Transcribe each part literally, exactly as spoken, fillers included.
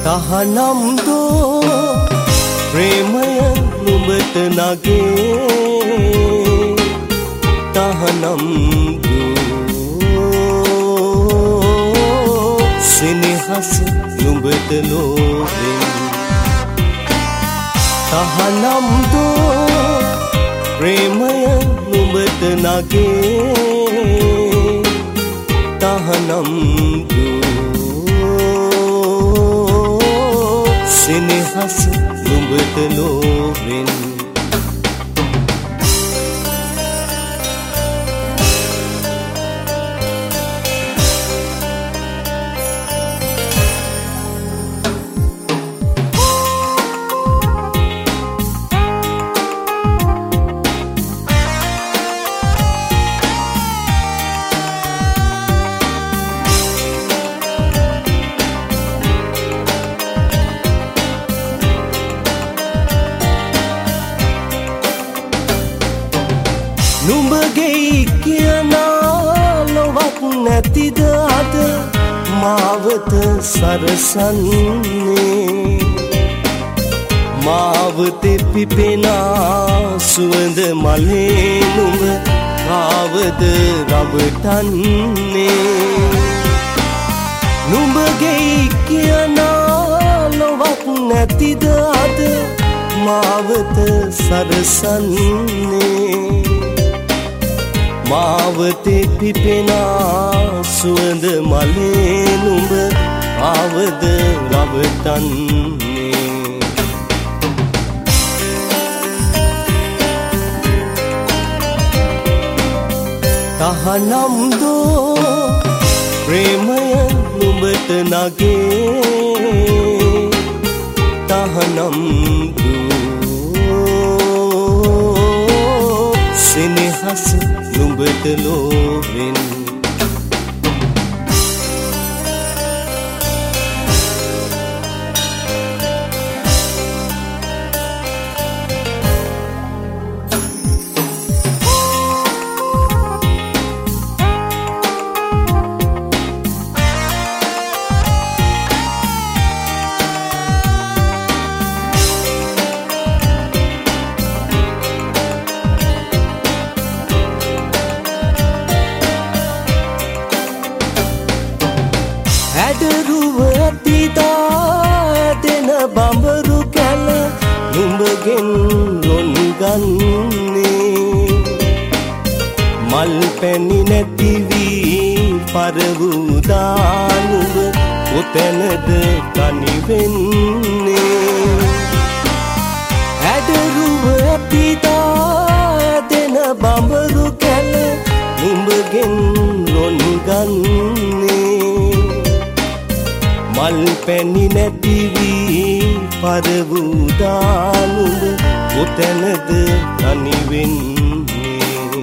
තහනම් දෝ ප්‍රේමය නුඹට නගේ තහනම් දෝ සෙනෙහස නුඹට ලෝභෙන් තහනම් දෝ ප්‍රේමය නුඹට නගේ තහනම් සෙනෙහස නුඹට ලෝභෙන් නුඹගේ කියනා ලොවක් නැතිද අද මාවත සරසන්නේ මාවතේ පිපෙනා සුවඳ මලේ නුඹ කාවද රවටන්නේ නුඹගේ කියනා ලොවක් නැතිද අද මාවත සරසන්නේ මාවතේ පිපෙනා සුවඳ මලේ නුඹ ආවද රවටන්නේ තහනම් දෝ ප්‍රේමය නුඹට නගේ තහනම් දෝ සෙනෙහස නුඹට ලෝභෙන් ඇඩරුව ඇතිදා දෙන බඹරු කැල නුඹගෙන් ලොන් ගන්නේ මල් පැණි නැති වී පරවුදා නුඹ කොතැනද තනි වෙන්නේ ඇඩරුව ඇතිදා දෙන බඹරු කැල නුඹගෙන් ලොන් ගන්නේ මල් පැණි නැති වී පරවුදා නුඹ කොතැනද තනි වෙන්නේ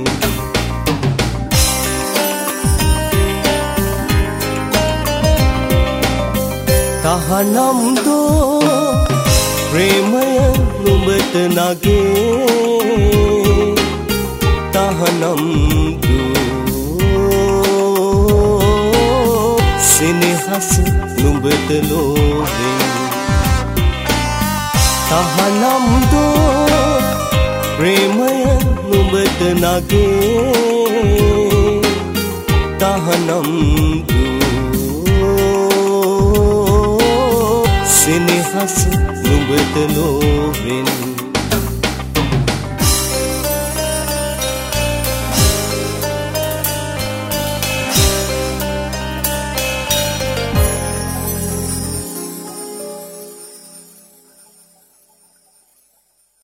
තහනම් දෝ ප්‍රේමය නුඹට නගේ තහනම් දෝ සෙනෙහස නුඹට ලෝභෙන් තහනම් දෝ ප්‍රේමය නුඹට නගේ තහනම් දෝ සෙනෙහස නුඹට ලෝභෙන්